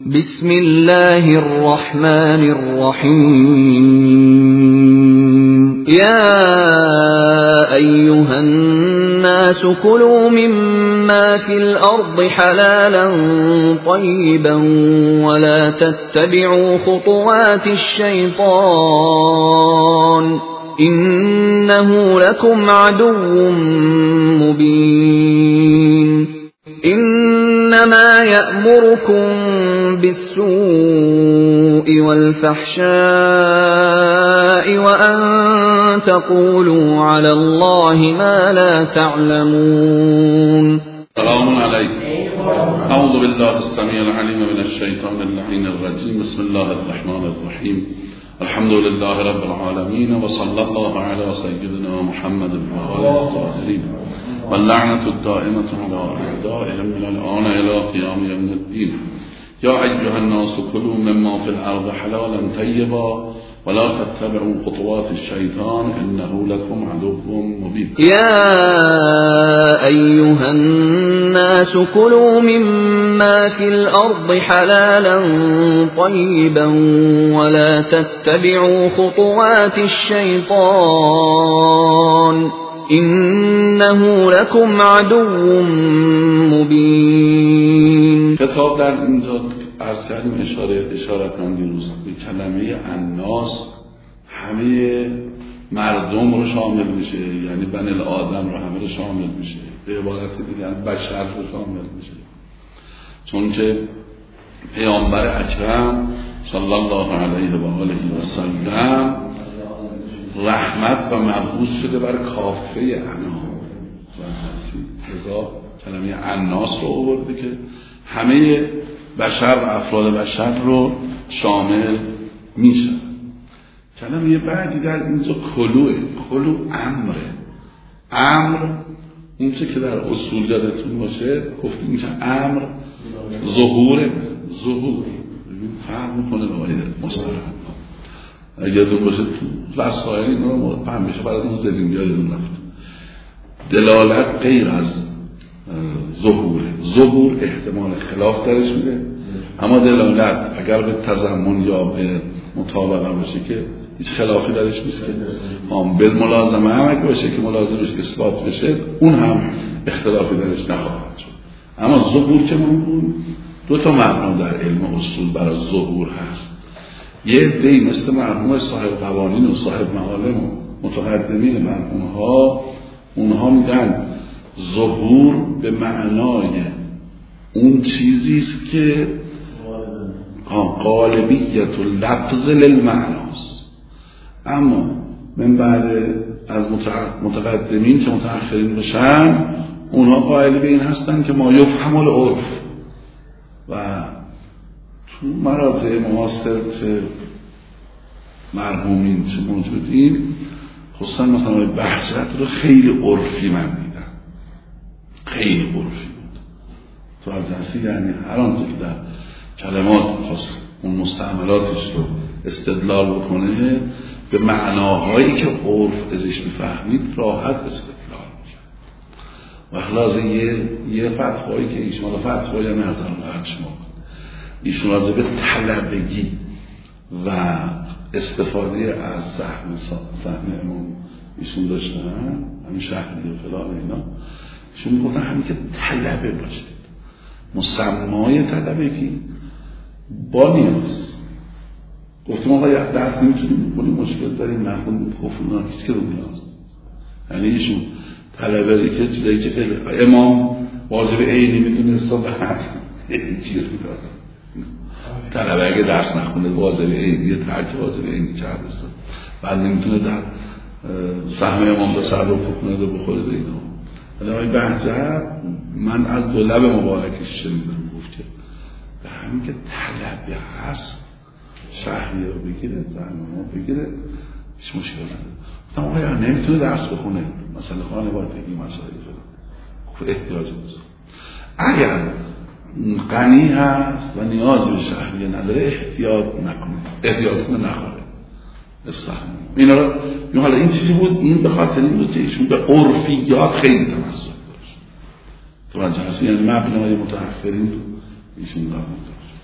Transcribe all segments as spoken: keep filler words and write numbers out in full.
بسم الله الرحمن الرحيم يا أيها الناس كلوا مما في الأرض حلالا طيبا ولا تتبعوا خطوات الشيطان إنه لكم عدو مبين إنما يأمركم بالسوء والفحشاء وأن تقولوا على الله ما لا تعلمون. سلام عليكم. أعوذ بالله السميع العليم من الشيطان اللعين الرجيم. بسم الله الرحمن الرحيم. الحمد لله رب العالمين وصلى الله على سيدنا محمد وآله الطاهرين واللعنة الدائمة على أعدائهم من الآن إلى قيام يوم الدين. يا أيها الناس كلوا مما في الأرض حلالا طيبا ولا تتبعوا خطوات الشيطان إنه لكم عدو مبين. يا أيها الناس كلوا مما في الأرض حلالا طيبا ولا تتبعوا خطوات الشيطان إنه لكم عدو مبين. کتاب در اینجا عرض کردیم اشاره اشارتاً دیروز به کلمه الناس همه مردم رو شامل میشه، یعنی بنی آدم رو همه رو شامل میشه، به عبارت دیگه یعنی بشر رو شامل میشه، چون که پیامبر اکرم صلی الله علیه و آله و سلم رحمت و مبعوث شده بر کافه انام و لذا کلمه الناس رو آورده که همه بشر و افراد بشر رو شامل میشه. کلمه بعدی در اینجا کلوه. کلو امره. امر اون چه که در اصول یادتون باشه گفتیم که امر ظهوره. ظهور فرق میکنه با مستقیم. یادتون باشه تو وسایل این رو همیشه براتون زدیم یادتون رفت. دلالت غیر از ظهور. ظهور احتمال خلاف درش میده، اما دلالت اگر به تضمن یا به مطابقه باشه که هیچ خلافی درش نیست که هم بالملازمه هم اگه باشه که ملازمش اثبات بشه اون هم اختلافی درش نخواهد شد. اما ظهور که من دو تا معنا در علم اصول برای ظهور هست. یه عده‌ای مثل مرحوم صاحب قوانین و صاحب معالم و متقدمین مرحوم‌ها اونها میگن ظهور به معنای اون چیزی است که غالبیت لفظ للمعناست، اما من بعد از متقدمین که متأخرین بشن اونها قائل به این هستن که ما یفهم العرف و تو مراجع معاصر که مرحومین چه موجودین خصوصا مثلا بهجت رو خیلی عرفی من دیدم، خیلی عرفی بود تو عرضی، یعنی هر آنچه که در کلمات خاص اون مستعملاتش رو استدلال بکنه به معناهایی که عرف ازش میفهمید راحت استدلال میشه. و خلاص یه یه فتوایی که ایشون فتوایی هم نظر راحت شما ایشون راجع به طلبگی و استفاده از سهم سهم امام ایشون داشتن، همین شهری و فلان اینا، ایشون میگفتن همین که طلبه باشه، مسمای طلبگی با نیاز. گفتیم آقا یک دست نمیتونیم بکنیم، مشکل داریم نخونیم گفتیم هیچ که رو نیاز. یعنی ایشون طلبه که چیزایی که خیلی امام واجب عینی میدونه حساب هر چیزی رو داره. طلبه اگه درس نخونه واجب عینی ترک واجب عینی کرده است، بعد نمیتونه در سهم امام تصرف کنه و بخوره به اینا. ولی آقای بهجت من از دو لب مبارکش شنیدم گفت که به همین که طلبه هست شهری رو بگیره زنها بگیره هیچ مشکل نداره. گفتم آقای نمیتونه درس بخونه مثلا خانوادگی مسائل فلان، گفت احتیاج نیست. اگر غنی هست و نیازی به شهریه نداره احتیاط نکنه، احتیاط کنه نخوره استخدام اینا رو. حالا این چیزی بود، این به خاطر این بود که ایشون به عرفیات خیلی تمسک داشت. توجه هست، یعنی مبنای متأخرین ایشون قبول داشت.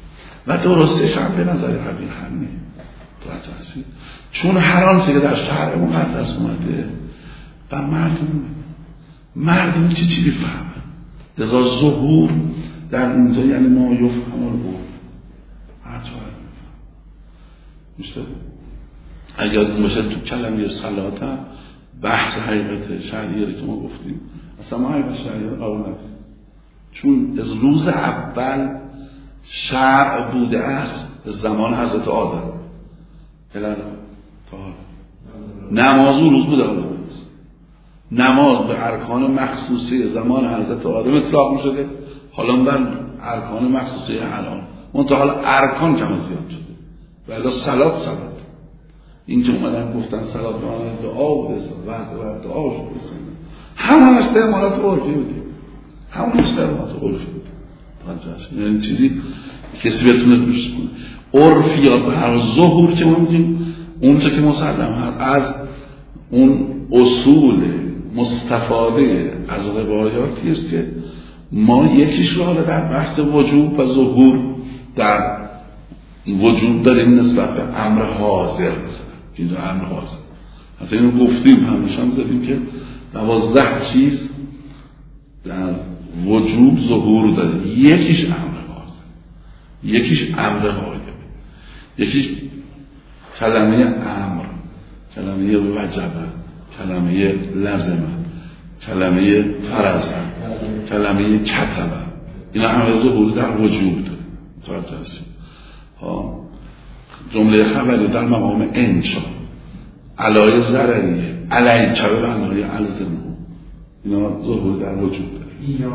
و درستش هم به نظر قبیل همینه. توجه هستید؟ چون هر آنچه که در شرع مقدس اومده بر مردم مردم چی چی بفهمن. لذا ظهور در اینجا یعنی ما یفهم العرف، هر چه میشه. اگر باشه تو کلمه صلات هم بحث حقیقت شرعی که ما گفتیم اصلا ما حقیقت شرعی قبول نداریم، چون از روز اول شرع بوده است به زمان حضرت آدم الاله تا نماز اون روز بوده آدم. نماز به ارکان مخصوصی زمان حضرت آدم اطلاق می شده، حالا بر ارکان مخصوصی الان منتها حالا ارکان کم زیاد شده و الا صلات صلات این که اومدن گفتن صلات به معنی دعا بوده، وعظ و دعا شده، همون استعمالات عرفی بوده، همون استعمالات عرفی بوده. یعنی چیزی کسی بتونه دوست کنه عرفی یا به ظهور که ما میگیم اون چه که مسلم هست از اون اصول مستفاده از روایاتی است که ما یکیش رو حالا در بحث وجوب و ظهور در وجود داریم نسبت به امر حاضر، مثلا اینجا امر حاضر حتی اینو گفتیم همیشه هم زدیم که دوازده چیز در وجوب ظهور داره، یکیش امر حاضر، یکیش امر غایب، یکیش کلمه امر، کلمه وجبه، کلمه لازمه، کلمه فرضه، کلمه کتبه. اینا همه ظهور در وجوب داره. توجه هستید؟ ها جمله خبری در مقام انشا، علای ضرریه، علی کبه بنای الزمه، اینا ظهور در وجوب داره.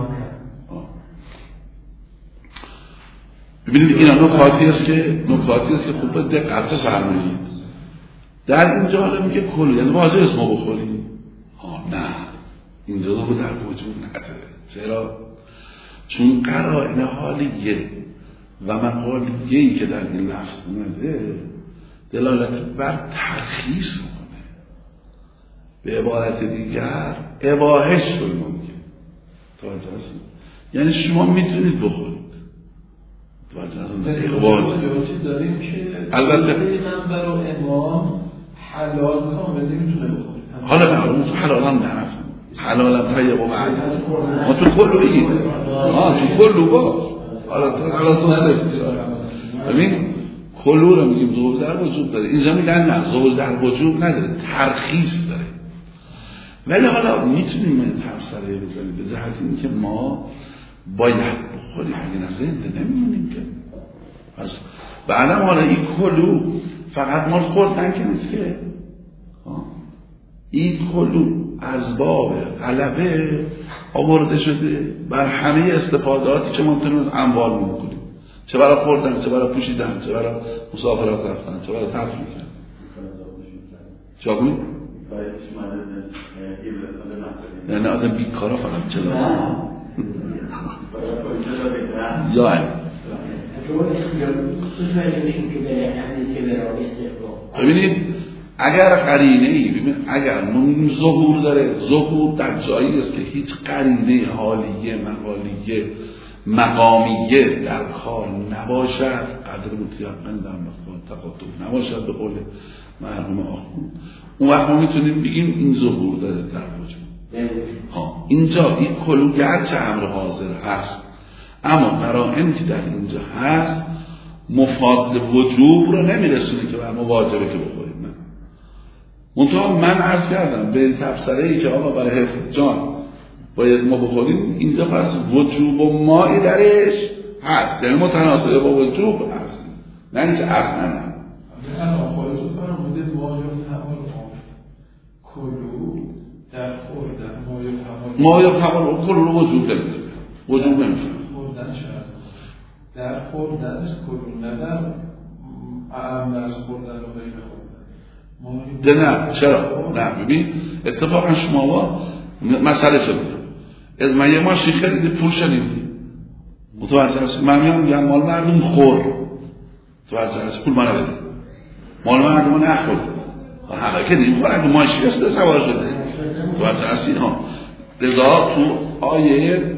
ببینید اینا نکاتی است که نکاتی است که خوب به دقت فرمایید. در اینجا حالا میگه کل یعنی واژه اسمو بخورید. ها نه، اینجا ظهور در وجوب نداره. چرا؟ چون قرائن حالیه و مقالیه‌ای که در این لفظ اومده دلالت بر ترخیص میکنه. به عبارت دیگر اباحش رو ممکن. توجه هستید؟ یعنی شما میتونید بخورید. توجه هستید؟ داریم که البته منبر و امام حلال کامل نمیتونه بخورید. حالا نه اون تو حلال هم نرفت. حلال هم طیب و بعد ما تو کلو بگیم آه تو کلو باش حالا حالا تو سلفت ببین کلو رو میگیم ظهور در وجوب داره، اینجا میگن نه ظهور در وجوب نداره، ترخیص داره. ولی حالا میتونیم این تفسیره بزنیم به جهت اینکه ما باید بخوریم، اگه نه زنده نمیمونیم که. پس بعدم حالا این کلو فقط ما خوردن که نیست که این کلو از باب غلبه آورده شده بر همه استفاداتی که ممکنه از اموال میکنیم، چه برای خوردن، چه برای پوشیدن، چه برای مسافرت رفتن، چه برای تفریح کردن. چه کنید؟ یعنی آدم بیکارا فقط چه لازم یا این ببینید اگر قرینه ای ببین اگر من ظهور داره، ظهور در جایی است که هیچ قرینه حالیه مقالیه مقامیه در کار نباشد، قدر متیقن در مقام تقاطع نباشد به قول مرحوم آخوند، اون وقت ما میتونیم بگیم این ظهور داره در وجود. ها اینجا این کلو گرچه امر حاضر هست اما قرائنی که در اینجا هست مفاد وجوب رو نمیرسونه که بر ما واجبه که بخوریم. نه منتها من عرض کردم به تفسیری ای که آقا برای حفظ جان باید ما بخوریم، اینجا پس وجوب و مایی درش هست، یعنی متناسبه با وجوب هست، نه اینکه اصلا نه. من آخوایتون فرموده مایه همال کلو در خوردن مایه همال مایه همال کلو رو وجوب نمیده، وجوب نمیده خوردن شد در خوردن است کلو، نه در اعم از خوردن و غیر خوردن. ده نه چرا؟ نه ببین اتفاقا شما با مسئله شد از من یه ماشین خریدی پول شنیدی متوجه هستی، من میام میگم مال مردم خور، متوجه هستی، پول منو بده، مال مردم نخور، همه که نیم خورن که ماشین است سوار شده، متوجه هستی. ها لذا تو آیه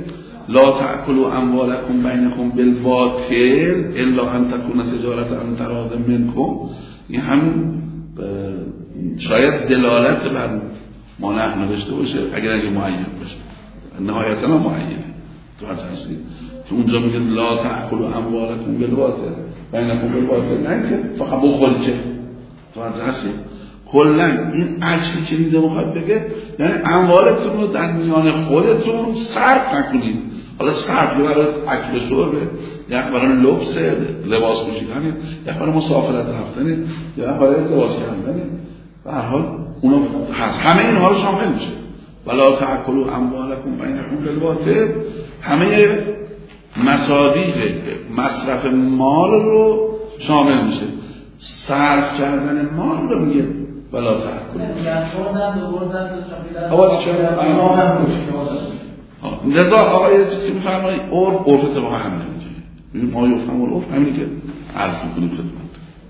لا تأکلوا اموالکم بینکم بالباطل الا ان تکون تجارت عن تراض منکم، این هم شاید دلالت بر مانع نوشته باشه اگر اگه معین باشه، نهایتا هم معینه تو هستی که اونجا میگه لا تأکلوا اموالکم بالباطل بینکم بالباطل، نه که فقط بخوری چه تو هستی. کلا این عجلی که اینجا میخواد بگه یعنی اموالتون رو در میان خودتون صرف نکنید. حالا صرف یا برای اکل شربه، یا برای لبس لباس پوشیدن، یا برای مسافرت رفتن، یا برای لباس کردن، به هر حال اونو هست. همه اینها رو شامل میشه. ولا تأکلوا اموالکم بینکم بالباطل، همه مصادیق مصرف مال رو شامل میشه. صرف کردن مال رو میگه ولا تأکلوا. آقا چرا؟ لذا آقای چیزی که میفرمایی عرف عرف اتباع هم نمیگه. ما یفهم العرف همینی که عرف میکنیم خدمت.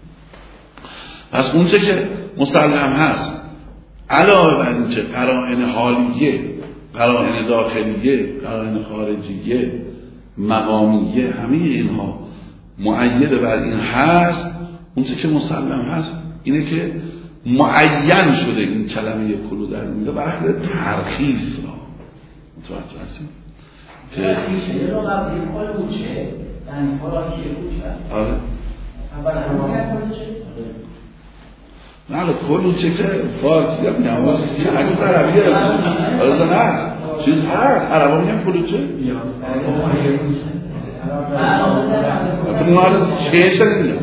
پس اون چه که مسلم هست علاوه بر این چه قرائن حالیه، قرائن داخلیه، قرائن خارجیه، مقامیه، همه اینها مؤید بر این هست. اون چه که مسلم هست اینه که معین شده این کلمه کلو در میده و اهل ترخیص را متوجه هستیم که میشه رو قبلی کلو چه یعنی خوراکی کوچه. آره اول همون نه کلو چه که فارسی هم میگم چه عجب عربیه آره نه چیز هست عربا میگن کلو چه تو مال چه شدید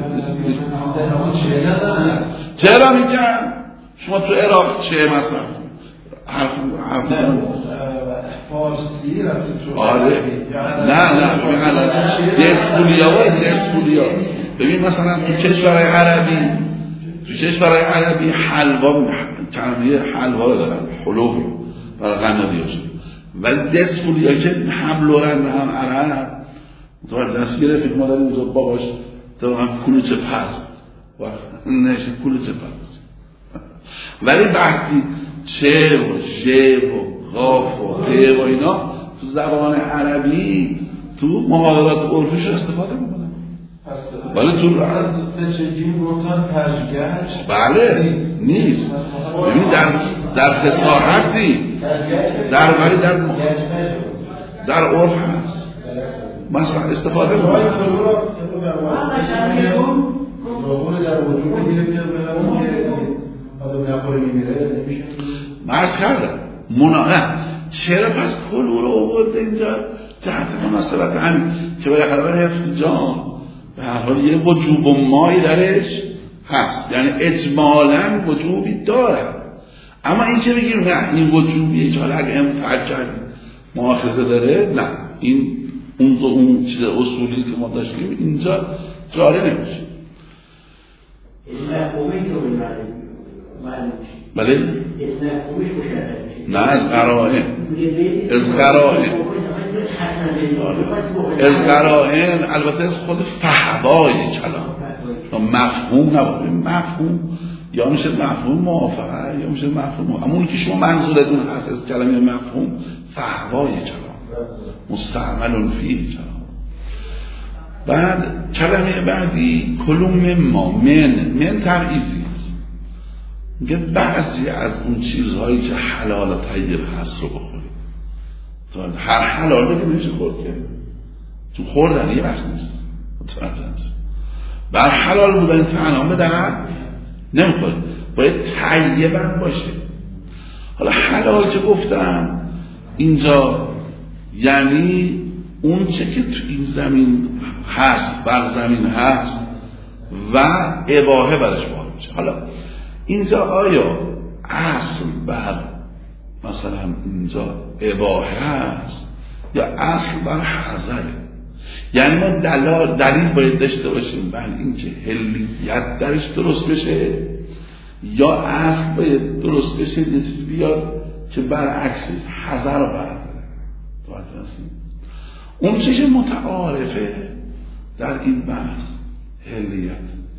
چرا میگن شما تو عراق چه مثلا حرف حرف فارسی رفته تو آره نه نه ببین دسپولیا و دسپولیا ببین مثلا تو کشورهای عربی تو کشورهای عربی حلوا کلمه حلوا دارن حلو برای قنادیاش، ولی دسپولیا که هم لورن هم عرب تو دست گرفت ما داریم اونجا باباش تو هم کلوچه پس و نشه کلوچه پس، ولی وقتی چه و ژ و غاف و ق و اینا تو زبان عربی تو محاورات عرفیش استفاده میکنن. ولی تو تشگیم گفتن پژگهش بله نیست. ببین در در فصاحت نیست، در ولی در در عرف هست مثلا استفاده میکنن. مرد کردم منانه چرا پس کلو رو آورده اینجا جهت مناسبت همین که باید قرار حفظ جان به هر حال یه وجوب و مایی درش هست، یعنی اجمالا وجوبی داره، اما این که بگیم نه این وجوبیه که حالا اگه امتحال کردیم مؤاخذه داره، نه این اون اون چیز اصولی که ما داشتیم اینجا جاری نمیشه. بله؟ نه از قرائن از قرائن از قرائن البته از خود فحوای کلام مفهوم نباید. مفهوم یا میشه مفهوم موافقه یا میشه مفهوم، اما اون که شما منظورتون هست از کلمه مفهوم فحوای کلام مستعمل فیه کلام. بعد کلمه بعدی کلوم ما من من تبعیضی است، میگه بعضی از اون چیزهایی که حلال و طیب هست رو بخورید. هر حلال رو که نمیشه خورد کرد، چون خوردن یه وقت نیست بر حلال بودن تنها به در نمیخورد، باید طیبن باشه. حالا حلال که گفتن اینجا یعنی اون چه که تو این زمین هست بر زمین هست و اباحه برش وارد میشه. حالا اینجا آیا اصل بر مثلا اینجا اباحه هست یا اصل بر حذره؟ یعنی ما دلال دلیل باید داشته باشیم بر اینکه حلیت درش درست بشه یا اصل باید درست بشه یه چیز بیاد که برعکس حذر رو برداره. اون چیزی متعارفه در این بحث حلیت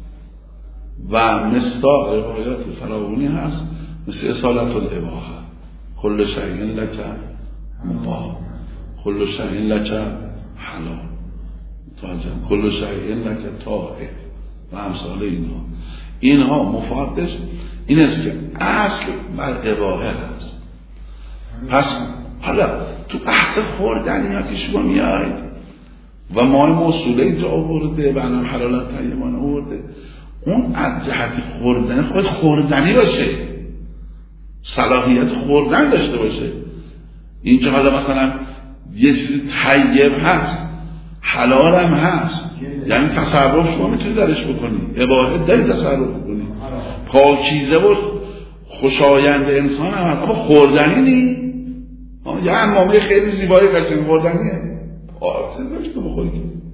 و مصداق روایات فراوانی هست مثل اصالت الاباحه کل شیء لک مباح. کل شیء لک حلال، متوجه، کل شیء لک طاهر و امثال اینها. اینها مفادش این است که اصل بر اباحه هست. پس حالا تو بحث خوردنی ها که شما میاید و ماه موصوله اینجا آورده و انم حلالت طیبان آورده، اون از جهت خوردن خود خوردنی باشه، صلاحیت خوردن داشته باشه. اینجا حالا مثلا یه چیزی طیب هست، حلال هم هست، یعنی تصرف شما میتونی درش بکنی، اباحه داری تصرف بکنی، پاکیزه و خوشایند انسان هم هست، اما خوردنی نی. یه امامه خیلی زیبایی قشنگ خوردنیه، آرزه داشت که بخوری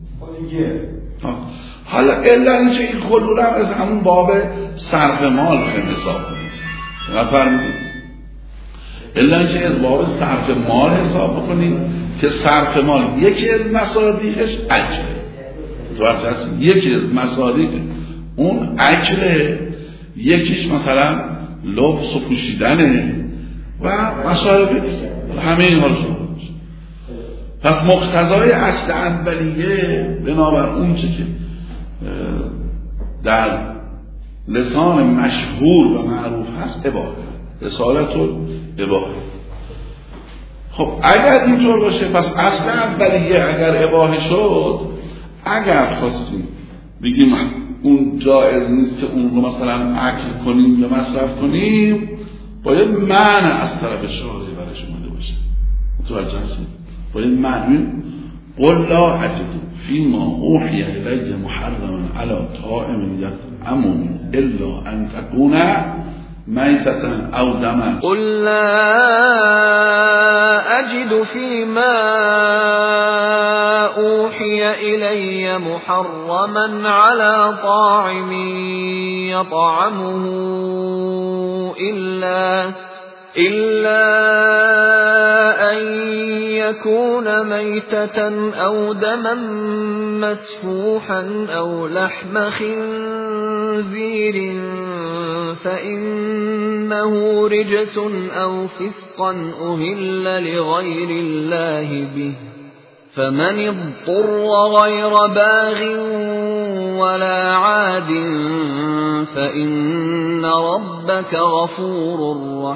حالا الا اینچه این خلول هم از همون باب صرف مال رو حساب کنید و فرمودید الا اینچه از باب صرف مال حساب بکنید که صرف مال یکی از مصادیقش اکله، یکی از مصادیق اون اکله، یکیش مثلا لبس و پوشیدنه و مصارف دیگه، همه این ها رو شما. پس مقتضای اصل اولیه بنابر اون چه که در لسان مشهور و معروف هست اباحه، رسالت الاباحه. خب اگر اینطور باشه پس اصل اولیه اگر اباحه شد، اگر خواستیم بگیم اون جایز نیست که اون رو مثلا اکل کنیم یا مصرف کنیم، باید معنی از طرف شارع برش اومده باشه. متوجه هستید؟ باید معنی قل لا اجد فیما اوحی الی محرما علی طاعم یطعمه الا ان تکون میتة او دما. قل لا اجد فیما اوحی الی محرما علی طاعم یطعمه الا إلا أن يكون ميتة أو دما مسفوحا أو لحم خنزير فإنه رجس أو فسقا أهل لغير الله به فمن اضطر غير باغ ولا عاد فإن ربك غفور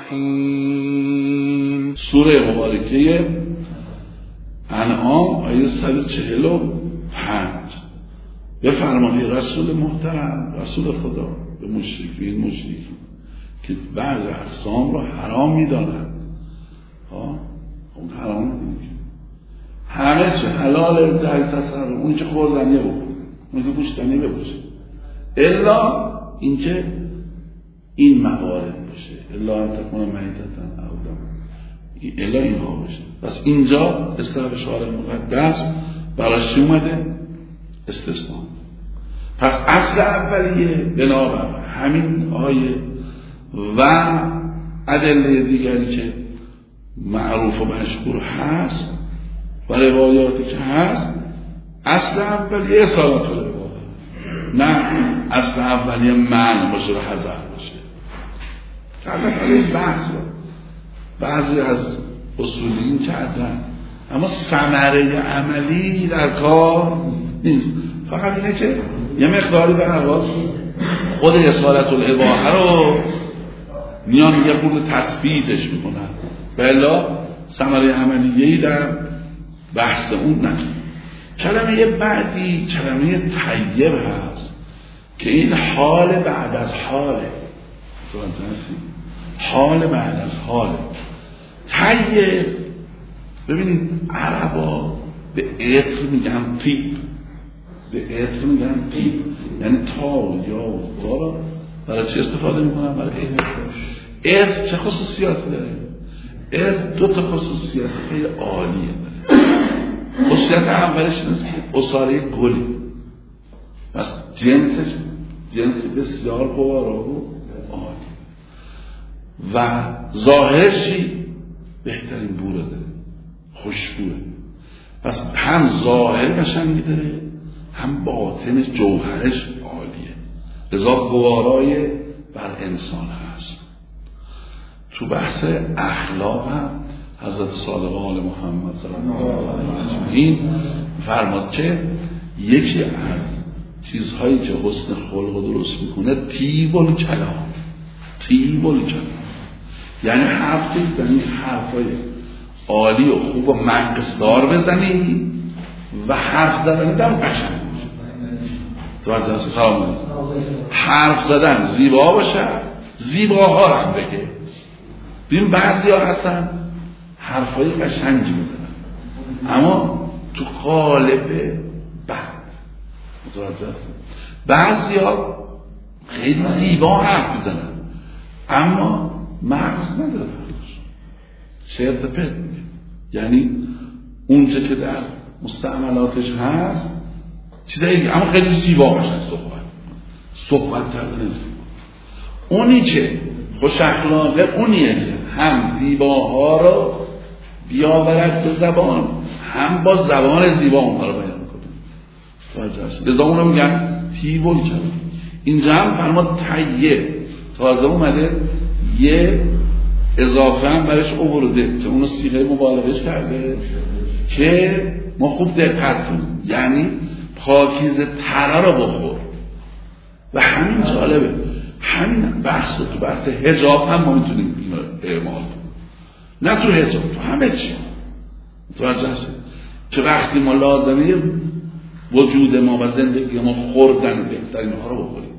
رحیم. سوره مبارکه انعام آیه صد و چهل و پنج. بفرمایید رسول محترم، رسول خدا به مشرکین مشرکین که بعض اقسام رو حرام میدانند، ها اون حرام نمیدونید، همه چه حلال جای تصرف، اون که خوردنیه بکن، اون که پوشیدنی بپوشه، الا اینکه این موارد باشه، الا ان تکون میتة او دما، الا اینها باشه. پس اینجا اصطلاح شارع مقدس براش اومده استثناء. پس اصل اولیه بنابر همین آیه و ادله دیگری که معروف و مشهور هست و روایاتی که هست، اصل اولیه اصالت الاباحه، نه اصل اولیه منع باشه و حذر باشه. البته این بحث رو بعضی از اصولیین کردن، اما ثمره عملی در کار نیست. فقط اینه که یه مقداری به هر حال خود اصالت الاباحه رو میان یه خورده تثبیتش میکنن، بلا ثمره عملیه‌ای در بحث اون نکنه. کلمه بعدی کلمه طیب هست که این حال بعد از حاله، حال بعد از حاله. طیب ببینید عربا به عطر میگن طیب، به عطر میگن طیب، یعنی تا یا بارا برای چی استفاده میکنن؟ برای عطر. عطر چه خصوصیاتی داره؟ عطر دو تا خصوصیات خیلی عالیه داره. خصوصیت اولش اینه که عصاره گلی، پس جنسش جنس بسیار گوارا و عالی و ظاهرشی بهترین بوره داره، خوشبوه. پس هم ظاهر قشنگی داره، هم باطنش جوهرش عالیه، لذا گوارای بر انسان هست. تو بحث اخلاق هم حضرت صادق آل محمد صلی الله علیه و آله فرماد که یکی از چیزهایی که حسن خلق رو درست میکنه طیب الکلام، طیب الکلام یعنی حرف بزنی، حرفای عالی و خوب و مغزدار بزنی و حرف زدن دم قشنگ تو از جنس سلام کنید. حرف زدن زیبا باشه، زیباها رو هم بگه. ببین بعضی ها هستن حرفای قشنگی میزنن اما تو قالب بد، متوجه هستن. بعضی ها خیلی زیبا حرف میزنن اما مغز نداره، شرط پرت میگه. یعنی اونچه که در مستعملاتش هست چیزایی اما خیلی زیبا باشه صحبت صحبت کردن. اونی که خوش اخلاقه اونیه که هم زیباها رو بیاورد به زبان، هم با زبان زیبا اونها رو بیان کنه. لذا اون رو میگن تیبول کرد. اینجا هم فرماد طیب تازه اومده یه اضافه هم برش آورده که اونو صیغه مبالغه‌اش کرده که ما خوب دقت کنیم، یعنی پاکیزه تره رو بخور. و همین جالبه، همین بحث رو تو بحث حجاب هم ما میتونیم اینو اعمال کنیم، نه تو حجاب، تو همه چی متوجه هستید که وقتی ما لازمه وجود ما و زندگی ما خوردن بهترین ها رو بخوریم،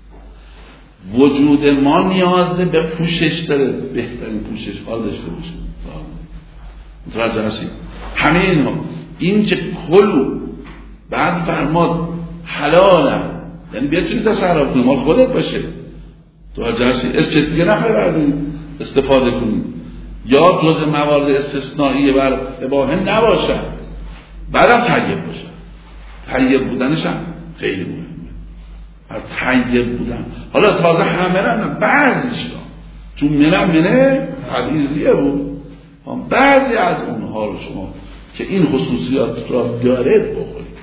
وجود ما نیاز به پوشش داره، بهترین پوشش ها داشته باشیم. متوجه هستید همه اینها، این که کلو بعد فرماد حلالم، یعنی بتونید تصرف کنید، مال خودت باشه. متوجه هستید از کسی دیگه نخواهی بردارید استفاده کنید یا جز موارد استثنائیه بر اباحه نباشه، بعدم طیب باشه. طیب بودنش هم خیلی مهمه، از طیب بودن. حالا تازه همه را نه، بعضیش را چون منم منه حدیثیه بود، بعضی از اونها رو شما که این خصوصیات را دارید بخورید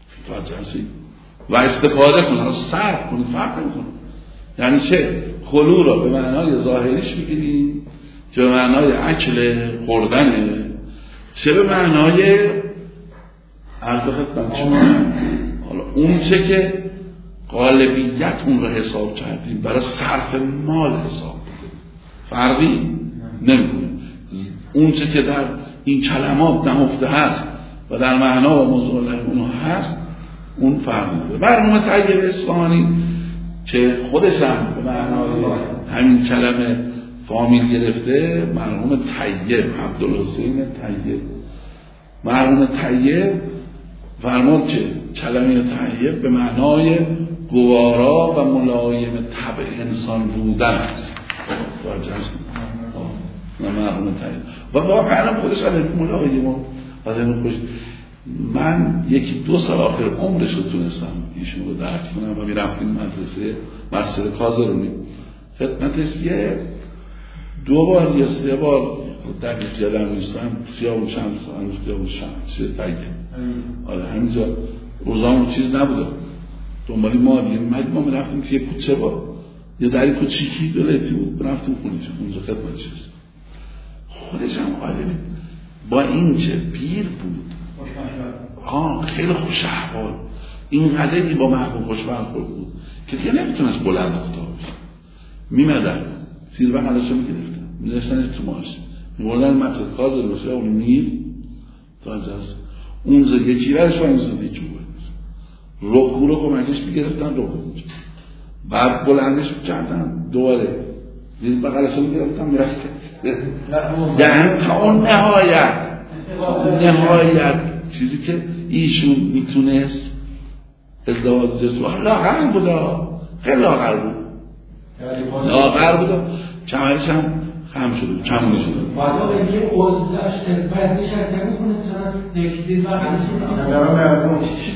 و استفاده کنید، صرف کنید، فرق نمی‌کنه. یعنی چه خلو را به معنای ظاهریش بگیرید که به معنای اکل خوردنه، چه به معنای عرض خدمت شما حالا اون چه که غالبیت اون را حساب کردیم برای صرف مال حساب کنیم، فرقی نمی‌کنه. اون چه که در این کلمات نهفته هست و در معنا و موضوع اونها هست اون فرق نداره. مرحوم طیب اصفهانی که خودش هم به معنای همین کلمه فامیل گرفته، مرحوم طیب عبدالحسین طیب، مرحوم طیب فرمود که کلمه طیب به معنای گوارا و ملایم طبع انسان بودن است. واجه است مرحوم طیب و واقعا خودش آدم ملایم و آدم خوش. من یکی دو سال آخر عمرش رو تونستم ایشون رو درک کنم و میرفتیم مدرسه مسجد کازرونی خدمتش یه دو بار یا سه بار دقیق یادم نیستم خیابون شمس هنوز خیابون شمس چیز تگه آره همینجا روزام رو چیز نبوده دنبالی ما دیگه میمدیم ما میرفتیم که یه کوچه با یه دری کوچیکی دلیتی بود برفتیم خونیش اونجا خدمتش هست. خودش هم عالمه با این چه پیر بود آه خیلی خوش احوال، این قدری با محبوب خوش برخورد بود که دیگه نمیتونست بلند کوتاه بشه. میمدن زیر بغلش رو میگرفتن میذاشتنش تو ماش میبردن مسجد کازر بشه اون میل تا اجاز اونجا یکی ورش باید میزد یکی بود رکو رو کمکش میگرفتن رکو میشه بعد بلندش کردن دوباره زیر بغلش رو میگرفتن میرفت یعنی تا اون نهایت نهایت چیزی که ایشون میتونست ازدواج جسم لاغر بود، خیلی لاغر بود لاغر بود کمرش هم خم شده کمونی شده بعدا به اینکه عضو داشت باید نشد نمیکنه چرا یکی زیر بغلش نمیکنه چی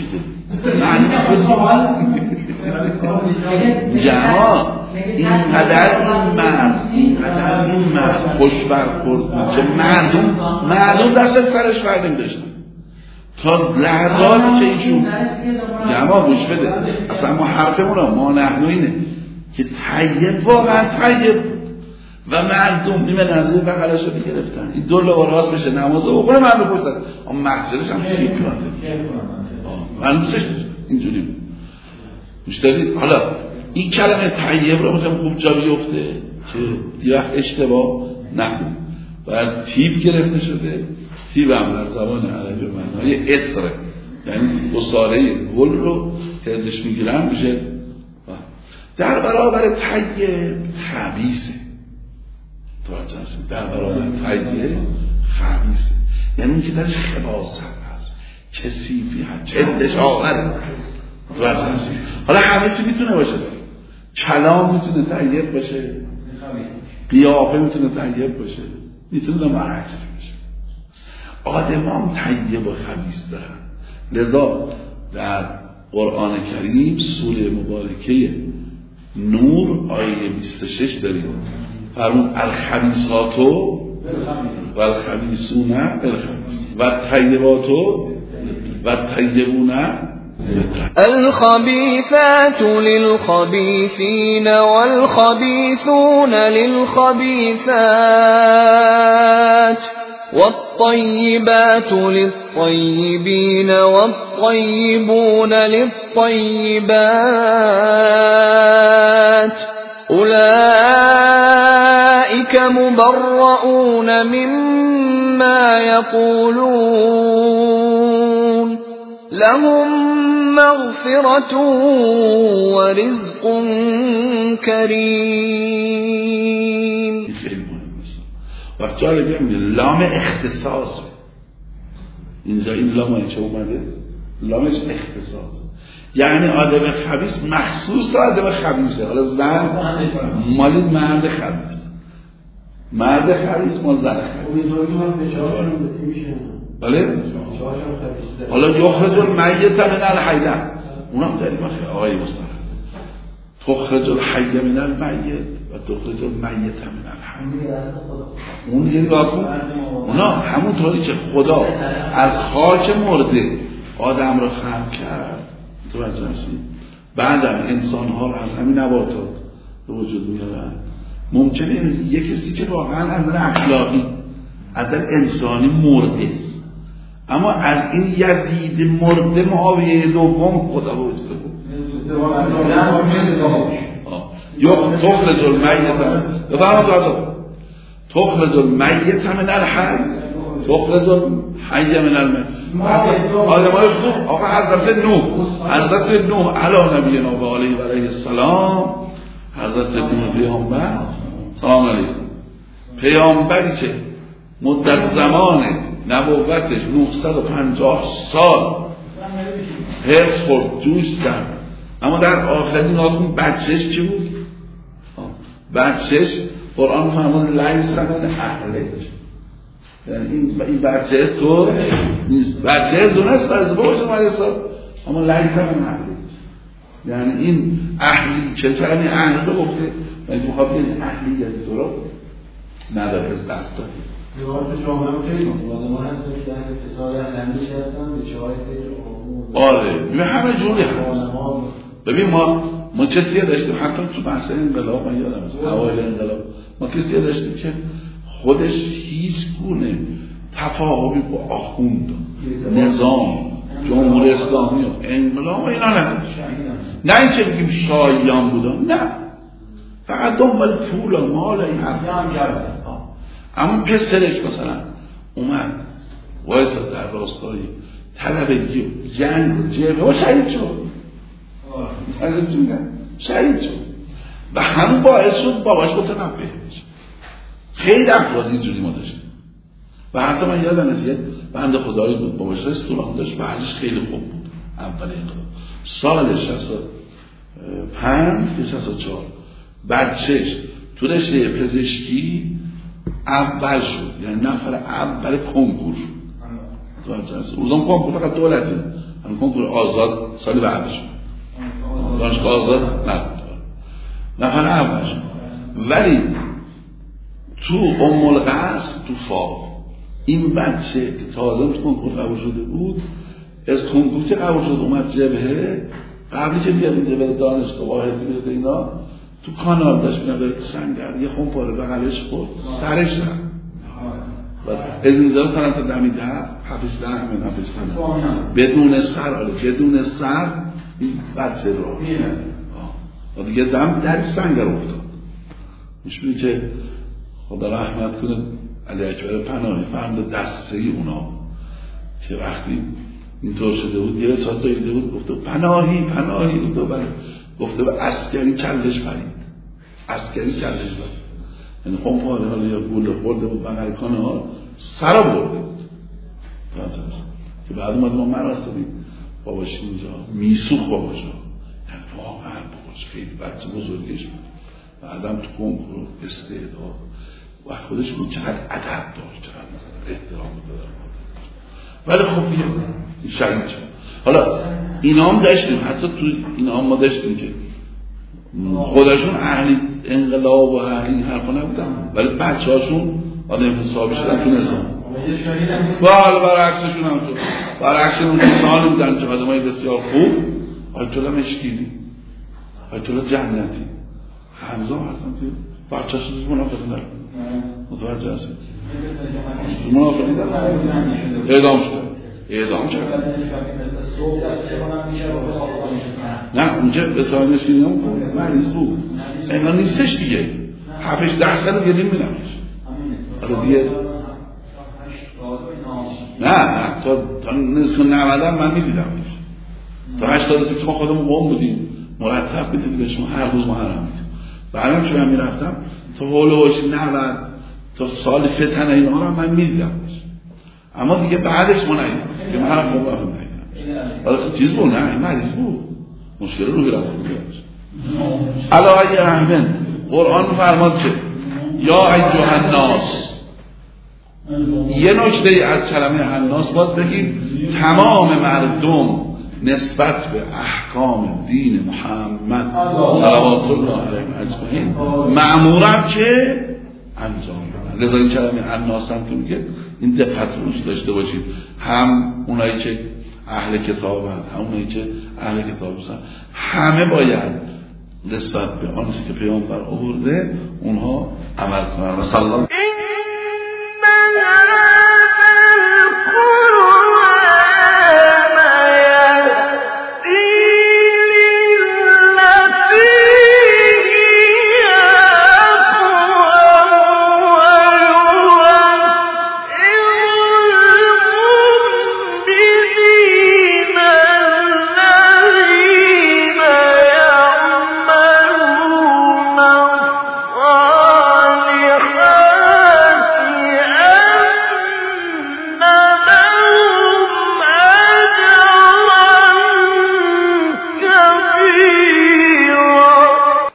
جماع اینقدر این مرد اینقدر این مرد خوش برخورد که مردم مردم دست سرش فردیم داشتن تا لحظاتی که ایشون جماع گوش بده اصلا ما حرفمون ما نحنو اینه که طیب واقعا طیب و مردم نیمه نظری بغلش رو گرفتن، این دو لبا راست بشه نماز رو بخونه مردم پشت اما مخزرش هم چی کنه من دوستش داشت اینجوری بود مشتری. حالا این کلمه طیب رو مثلا خوب جا بیفته که یه وقت اشتباه نکنه و از تیب گرفته شده. تیب هم در زبان عربی معنای اطره، یعنی اصاره گل رو که ازش میگیرن میشه. در برابر طیب خبیثه، در برابر طیب خبیثه یعنی این که درش خباثت هست، کثیفی هست، چه انتشاقه. حالا همه چی میتونه باشه، کلام میتونه طیب باشه، قیافه میتونه طیب باشه، میتونه مرحج باشه. آدمان طیب و خبیث دارن. لذا در قرآن کریم سوره مبارکه نور آیه بیست و شش داریم فرمود الخبیثات و الخبیثون و الطیبات و الطیبون. الخبيثات للخبيثين والخبيثون للخبيثات والطيبات للطيبين والطيبون للطيبات أولئك مبرؤون مما يقولون لهم مغفرة ورزق كريم. وقت جالبی هم لام اختصاص اینجا این لام اینجا اومده لامش اختصاص یعنی آدم خبیث مخصوص آدم خبیثه. حالا زن مالی مرد خبیث، مرد خبیث مال زن خبیث. بله حالا یخرج المیت من الحی اونم داریم آقای مصطفی تخرج الحی من المیت و تخرج المیت من الحی. اون دیگه نگاه کن اونا همونطوری که خدا از خاک مرده آدم رو خلق کرد توجه هستید بعدم انسان ها رو از همین نباتات به وجود میارن. ممکنه یک کسی که واقعا از نظر اخلاقی از نظر انسانی مرده است اما از این یزید مرده معاویه دوم خدا وجود بود. یا تخرج المیت بفرمایید تخرج المیت من الحی تخرج الحی من المیت. آدمای خوب آقا حضرت نوح حضرت نوح علی نبینا و علیه و علیه السلام حضرت نوح پیامبر سلام علیکم پیامبری که مدت زمان نبوتش نهصد و پنجاه سال حفظ خورد جوش کرد اما در آخرین آخرین بچهش چی بود؟ بچهش قرآن فرمود لیس من اهله یعنی این این بچه تو نیست بچه دونست از باید اومده سال اما لیس من اهله یعنی این اهلی چه کلمه اهل رو گفته و این مخاطب یعنی اهلیت تو رو نداره از دست داری دیوار شما هم خیلی مقدمه ما هست که در اتصال اهلندیش هستن به چهار پیج آره به همه جوری هست. ببین ما ما کسیه داشتیم حتی تو بحث انقلاب من یادم هست اوایل انقلاب ما کسیه داشتیم که خودش هیچ گونه تفاهمی با آخوند نظام جمهوری اسلامی و انقلاب و اینا نداشت. نه اینکه بگیم شایعان بودن نه فقط دنبال پول و مال این حرفا هم کرد. اما پسرش مثلا اومد وایساد در راستای طلبگی و جنگ و جبهه و شهید شد شهید شد و همون باعث شد باباش متنبه بشه. خیلی افراد اینجوری ما داشتیم و حتی من یادم از یه بنده خدایی بود باباش رستوران داشت و حالش خیلی خوب بود اول انقلاب سال شصت و پنج یا شصت و چهار بچهش تو رشته پزشکی اول شد یعنی نفر اول کنکور شد. روزان کنکور فقط دولتی همین کنکور آزاد سالی بعد شد دانشگاه آزاد نبود نفر اول شد. ولی تو ام القصر تو فاق این بچه که تازه تو کنکور قبول شده بود از کنکور که قبول شد اومد جبهه قبلی که بیاد این جبهه دانشگاه واحد بیاد اینا تو کانال داشت می‌داره تو سنگر یه خون پاره بغلش خورد سرش رفت و از این داره کنم تا دمی در حفظ ده همین حفظ کنم بدون سر آره بدون سر این بچه رو و دیگه دم در سنگر افتاد. میشونی که خدا رحمت کنه علی اکبر پناهی فرمود دسته ای اونا که وقتی اینطور شده بود یه ساعت دایده بود گفته پناهی پناهی گفته گفته به عسکری کلش پرید عسکری کلش پرید یعنی خون پاره حالا یا گوله خورده بود بغل کانال سرا برده بود که بعد اومد ما مراسمی باباش اینجا میسوخ باباشا یعنی واقعا باباش خیلی بچه بزرگش بود بعدم تو کنکور استعداد و خودش بود چقدر ادب داشت چقدر مثلا احترام دادن ولی خب دیگه این شرمه چه حالا اینا هم داشتیم حتی تو اینا هم ما داشتیم که خودشون اهلی انقلاب و اهلی این حرفا نبودن ولی بچه هاشون آدم حسابی شدن تو نظام و حالا برعکسشون هم شد برعکسشون هم که سال بودن که آدم های بسیار خوب آیت الله مشکینی آیت الله جنتی حمزه هستن توی بچه هاشون منافقی دارن متوجه هستن منافقی دارن اعدام شد اعدام شد نه اونجا به سال مشکینی هم مریض بود اینا نیستش دیگه هفتش درصد رو گلیم میدمش حالا دیگه نه نه تا تا نزد نود من میدیدمش تا هشتاد سه که ما خودمون قوم بودیم مرتب میدیدیم به شما هر روز محرم میدیم بعدم که من میرفتم تا حول و حوش نود تا سال فتن اینا رو من میدیدمش اما دیگه بعدش ما ندیدم که من هم قوم رفتم ندیدم حالا چیز بود نه این مریض بود مشکل روحی رفت بودیمش علاقه رحمن قرآن فرماد که یا ایها الناس یه نکته از کلمه الناس باز بگیم تمام مردم نسبت به احکام دین محمد صلوات الله علیه اجمعین مأمورن که انجام بدن. لذا این کلمه الناس هم که میگه این دقت روش داشته باشید هم اونایی که اهل کتابن هم اونایی که اهل کتاب هستن همه باید نسبت به آنچه که پیامبر آورده اونها عمل کنن. مثلا